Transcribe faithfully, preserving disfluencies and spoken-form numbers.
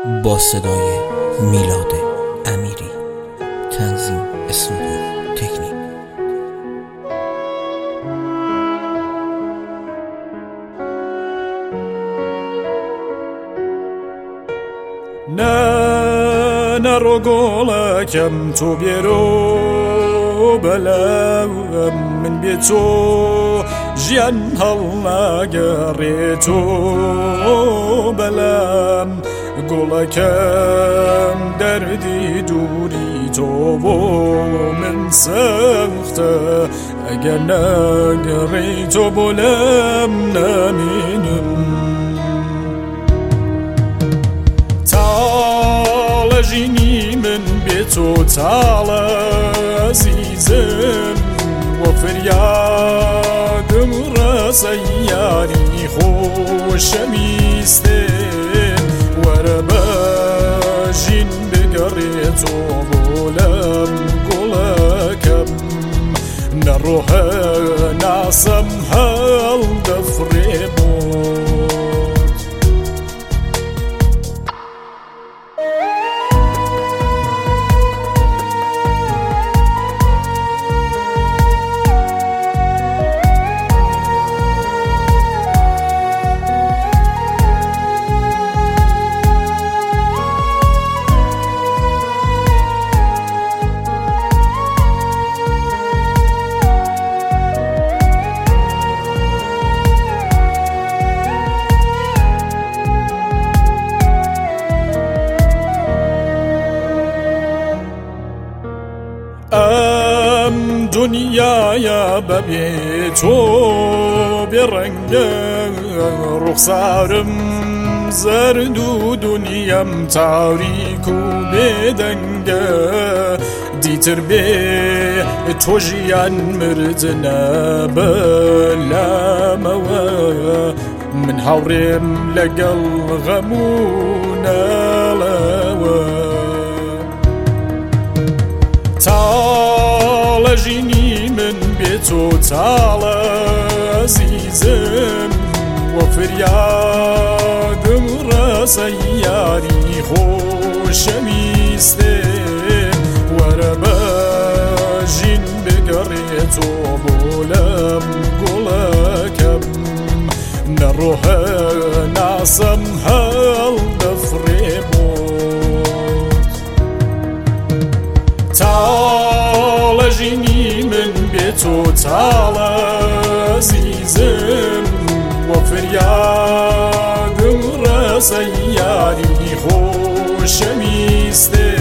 با صدای میلاد امیری، تنظیم استودیو تکنیک. نه نرو گلکم تو بیرو بلم من بی تو جیان هل نگری تو بلم گلکم دردی دوری تو و من سخته اگر نگری تو بلم نمینم جینی من بی تو تال عزیزم و فریادم رسی یاری خوشمیستم وره بجین بگری تو بولم گلکم نروح ناسم هل دفری بود ام دنیای ببی تو برنگ رخسارم زرد و دنیم تاریک و بدنگ دیتر به تو جیان مردنا بلام و من هورم لقل غمونا تال جینی من بی تو تال عزیزم و فریادم رسی یاری خوشمیستم وره بجین بگری تو بولم گلکم نروح ناسم هل دفری بود تال جینی من بی تو تال عزیزم و فریادم رسی یاری خوشمیستم